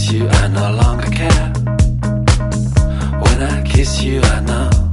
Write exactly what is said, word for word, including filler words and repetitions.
kiss you, I no longer care. When I kiss you, I know